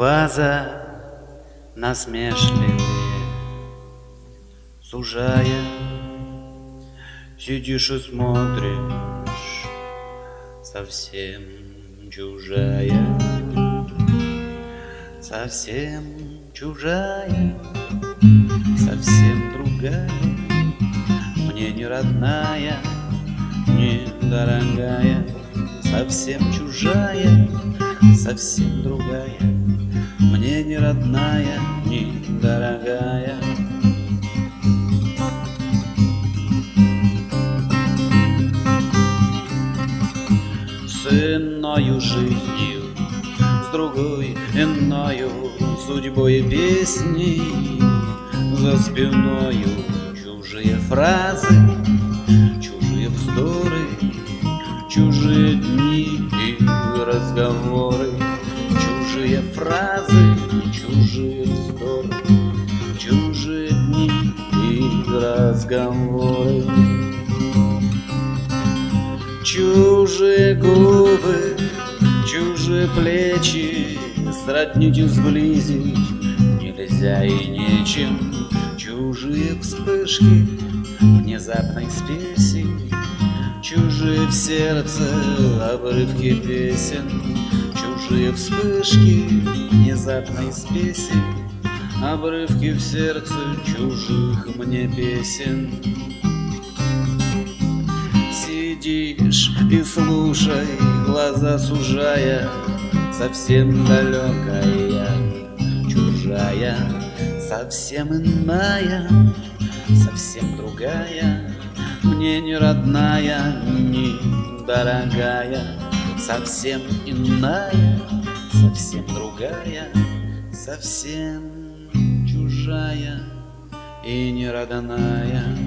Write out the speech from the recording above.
глаза насмешливые сужая, сидишь и смотришь, совсем чужая, совсем чужая, совсем другая, мне не родная, не дорогая, совсем чужая, совсем другая, мне не родная, не дорогая. С иною жизнью, с другой иною судьбой и песней, за спиною чужие фразы, чужие вздоры, чужие дни и разговоры, чужие фразы, чужие вздоры, чужие дни и разговоры, чужие губы, чужие плечи, сроднить и сблизить нельзя и нечем, чужие вспышки внезапной спеси, чужие в сердце обрывки песен, чужие вспышки внезапной спеси, обрывки в сердце чужих мне песен. Сидишь и слушай, глаза сужая, совсем далекая, чужая, совсем иная, совсем другая, мне не родная, не дорогая, совсем иная, совсем другая, совсем чужая и не родная.